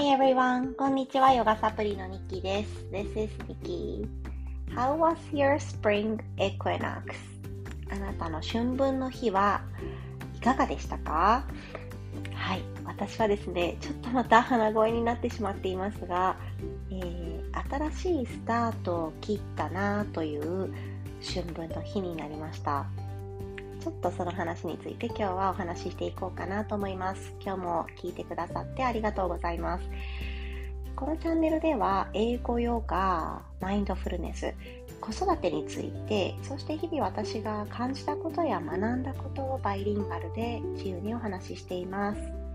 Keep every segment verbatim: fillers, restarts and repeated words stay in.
Hi everyone! こんにちは。ヨガサプリのニッキーです。This is Nikki. How was your spring equinox? あなたの春分の日はいかがでしたか？はい。私はですね、ちょっとまた鼻声になってしまっていますが、えー、新しいスタートを切ったなという春分の日になりました。ちょっとその話について今日はお話ししていこうかなと思います。今日も聞いてくださってありがとうございます。このチャンネルでは英語、ヨガ、マインドフルネス、子育てについて、そして日々私が感じたことや学んだことをバイリンガルで自由にお話ししています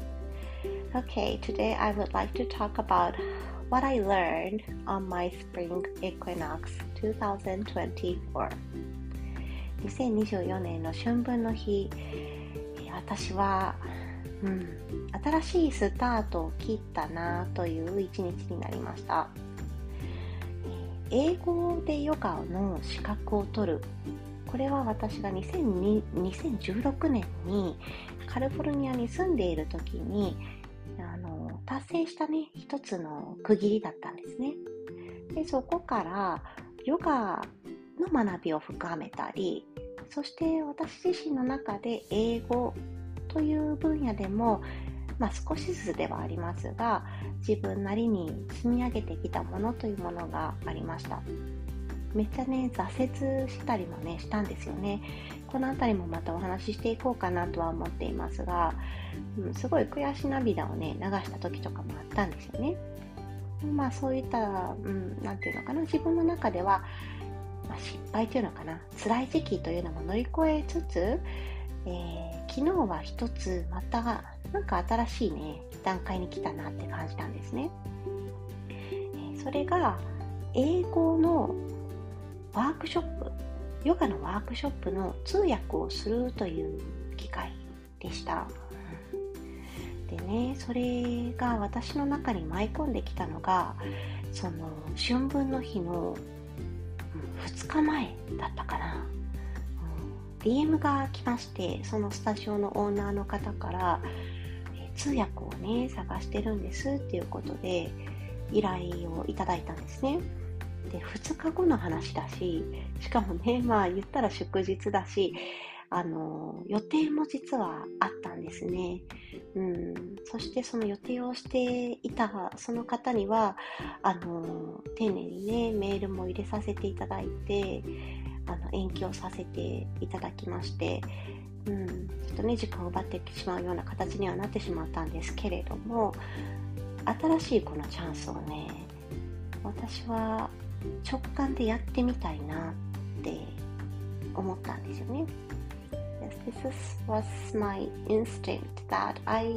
。Okay, today I would like to talk about what I learned on my spring equinox twenty twenty-four.にせんにじゅうよねんの春分の日、私は、うん、新しいスタートを切ったなという一日になりました。英語でヨガの資格を取る。これは私がにせんじゅうろくねんにカリフォルニアに住んでいる時にあの達成したね、一つの区切りだったんですね。で、そこからヨガの学びを深めたり、そして私自身の中で英語という分野でも、まあ、少しずつではありますが、自分なりに積み上げてきたものというものがありました。めっちゃね、挫折したりもね、したんですよね。このあたりもまたお話ししていこうかなとは思っていますが、うん、すごい悔し涙をね、流した時とかもあったんですよね。まあそういった、うん、なんていうのかな、自分の中ではまあ、失敗というのかな、辛い時期というのも乗り越えつつ、えー、昨日は一つまたなんか新しいね段階に来たなって感じたんですね。えー、それが英語のワークショップ、ヨガのワークショップの通訳をするという機会でした。でね、それが私の中に舞い込んできたのが、その春分の日のふつかまえだったかな、うん、ディーエム が来まして、そのスタジオのオーナーの方から、えー、通訳をね探してるんですっていうことで依頼をいただいたんですね。で、ふつかごの話だし、しかもね、まあ言ったら祝日だし、あの予定も実はあったんですね。うん、そしてその予定をしていたその方にはあの丁寧にねメールも入れさせていただいて、あの延期をさせていただきまして、うん、ちょっとね時間を奪ってしまうような形にはなってしまったんですけれども、新しいこのチャンスをね、私は直感でやってみたいなって思ったんですよね。This was my instinct that I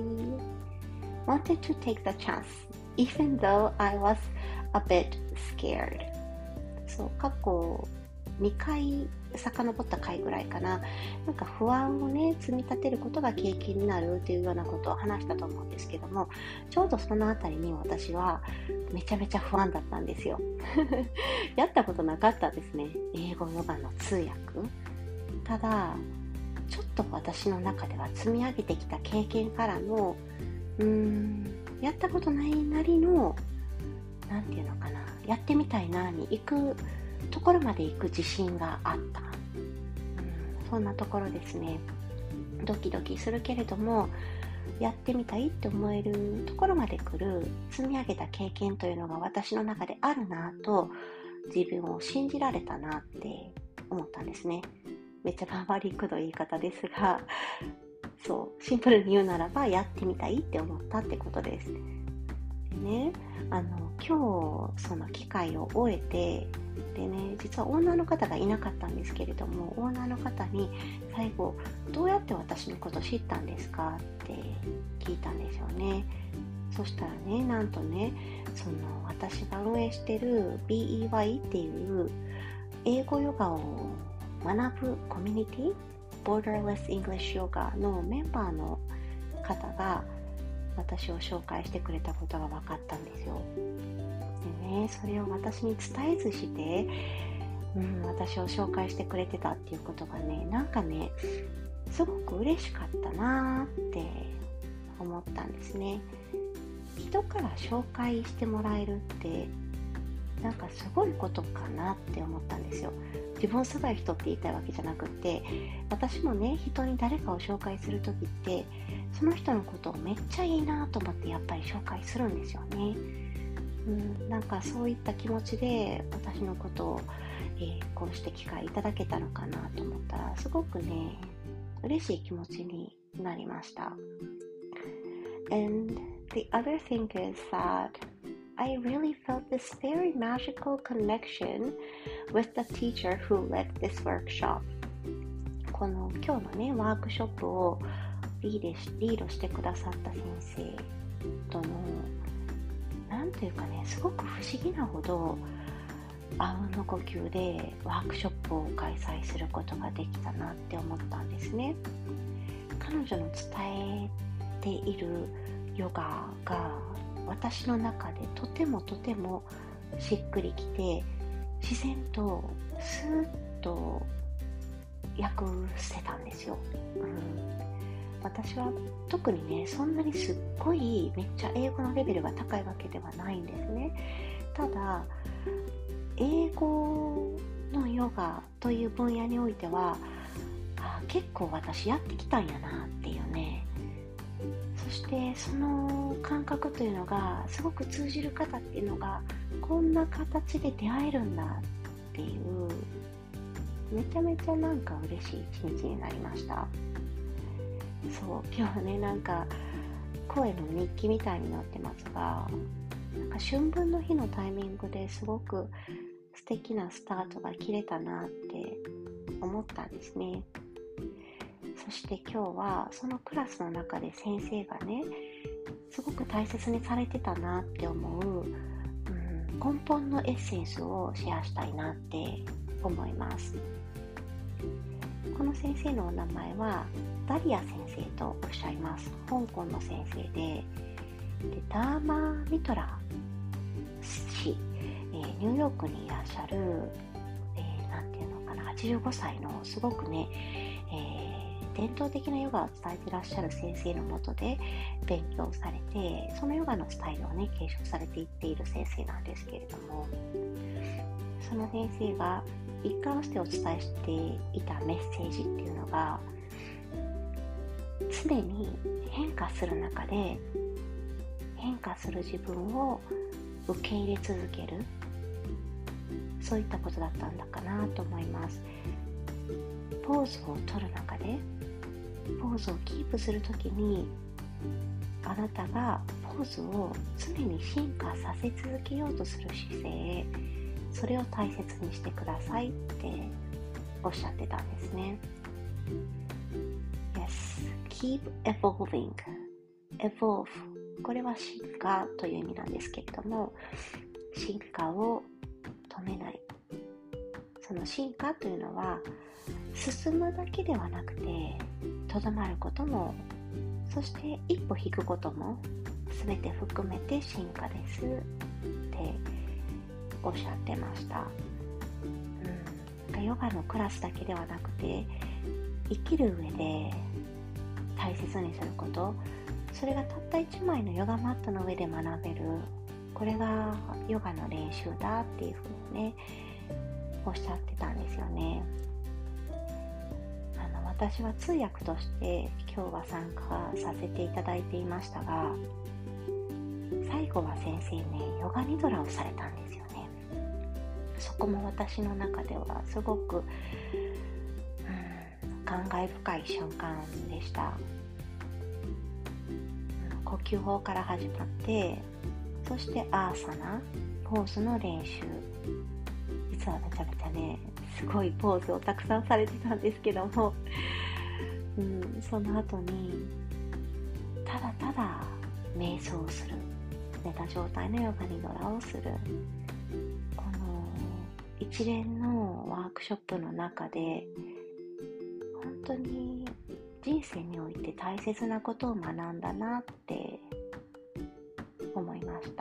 wanted to take the chance, even though I was a bit scared. そう、過去にかい遡った回ぐらいかな、なんか不安をね積み立てることが経験になるというようなことを話したと思うんですけども、ちょうどそのあたりに私はめちゃめちゃ不安だったんですよ。やったことなかったですね、英語ヨガの通訳。ただちょっと私の中では積み上げてきた経験からのうーんやったことないなりの、なんていうのかな、やってみたいなに行くところまで行く自信があった、うん、そんなところですね。ドキドキするけれどもやってみたいって思えるところまで来る積み上げた経験というのが私の中であるなと、自分を信じられたなって思ったんですね。めっちゃバーバリックの言い方ですが、そうシンプルに言うならばやってみたいって思ったってことです。でね、あの今日その機会を終えて、でね、実はオーナーの方がいなかったんですけれども、オーナーの方に最後どうやって私のこと知ったんですかって聞いたんですよね。そしたらね、なんとね、その私が運営してる ビーイーワイ っていう英語ヨガを学ぶコミュニティ、Borderless English Yoga のメンバーの方が私を紹介してくれたことが分かったんですよ。でね、それを私に伝えずして、うん、私を紹介してくれてたっていうことがね、なんかね、すごく嬉しかったなって思ったんですね。 人から紹介してもらえるってなんかすごいことかなって思ったんですよ。自分すごい人って言いたいわけじゃなくて、私もね、人に誰かを紹介するときってその人のことをめっちゃいいなと思ってやっぱり紹介するんですよね。うん、なんかそういった気持ちで私のことを、えー、こうして機会いただけたのかなと思ったらすごくね、嬉しい気持ちになりました。And the other thing is that I really felt this very magical connection with the teacher who led this workshop. この今日のね、ワークショップをリードし、リードしてくださった先生との、なんていうかね、すごく不思議なほどあうんの呼吸でワークショップを開催することができたなって思ったんですね。彼女の伝えているヨガが私の中でとてもとてもしっくりきて、自然とスーッと訳せたんですよ、うん、私は特にね、そんなにすっごいめっちゃ英語のレベルが高いわけではないんですね。ただ英語のヨガという分野においてはあ結構私やってきたんやなっていうね、そしてその感覚というのがすごく通じる方っていうのがこんな形で出会えるんだっていう、めちゃめちゃなんか嬉しい一日になりました。そう、今日はね、なんか声の日記みたいになってますが、なんか春分の日のタイミングですごく素敵なスタートが切れたなって思ったんですね。そして今日はそのクラスの中で先生がね、すごく大切にされてたなって思う、うん、根本のエッセンスをシェアしたいなって思います。この先生のお名前はダリア先生とおっしゃいます。香港の先生で、でダーマミトラ氏、えー、ニューヨークにいらっしゃる、えー、なんていうのかな、はちじゅうごさいのすごくね、えー、伝統的なヨガを伝えていらっしゃる先生のもとで勉強されて、そのヨガのスタイルをね、継承されていっている先生なんですけれども、その先生が一貫してお伝えしていたメッセージっていうのが、常に変化する中で変化する自分を受け入れ続ける、そういったことだったんだかなと思います。ポーズを取る中で、ポーズをキープするときに、あなたがポーズを常に進化させ続けようとする姿勢、それを大切にしてくださいっておっしゃってたんですね。Yes, keep evolving. Evolve. これは進化という意味なんですけれども、進化を止めない。その進化というのは、進むだけではなくて、とどまることも、そして一歩引くことも、すべて含めて進化ですっておっしゃってました。うん、ヨガのクラスだけではなくて、生きる上で大切にすること、それがたった一枚のヨガマットの上で学べる、これがヨガの練習だっていうふうにね、おっしゃってたんですよね。あの私は通訳として今日は参加させていただいていましたが、最後は先生ね、ヨガニドラをされたんですよね。そこも私の中ではすごく、うん、感慨深い瞬間でした。呼吸法から始まって、そしてアーサナ、ポーズの練習。実はめちゃめちゃね、すごいポーズをたくさんされてたんですけども、うん、その後にただただ瞑想をする、寝た状態のヨガニドラをする、この一連のワークショップの中で本当に人生において大切なことを学んだなって思いました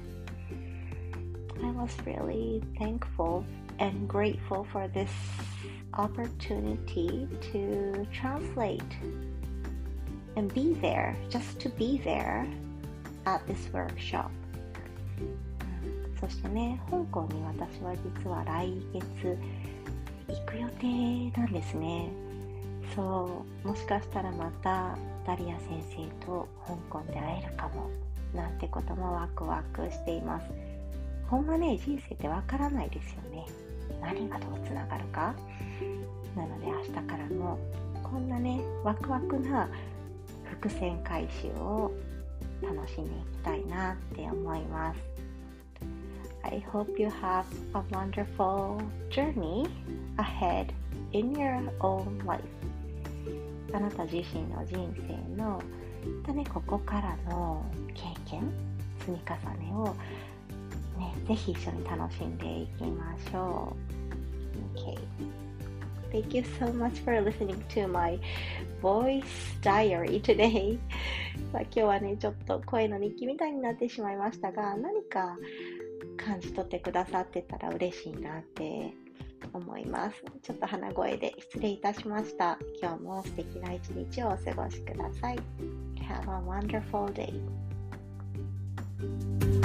。I was really thankful and grateful for this opportunity to translate and be there, just to be there at this workshop. そしてね、香港に私は実は来月行く予定なんですね。そう、もしかしたらまたダリア先生と香港で会えるかもなんてこともワクワクしています。ほんまね、人生ってわからないですよね。何がどうつながるか。なので明日からもこんなね、ワクワクな伏線回収を楽しんでいきたいなって思います。I hope you have a wonderful journey ahead in your own life. あなた自身の人生のだね、ここからの経験、積み重ねを、ね、ぜひ一緒に楽しんでいきましょう。Okay. Thank you so much for listening to my voice diary today. 今日はね、ちょっと声の日記みたいになってしまいましたが、何か感じ取ってくださってたら嬉しいなって思います。ちょっと鼻声で失礼いたしました。今日も素敵な一日をお過ごしください。Have a wonderful day.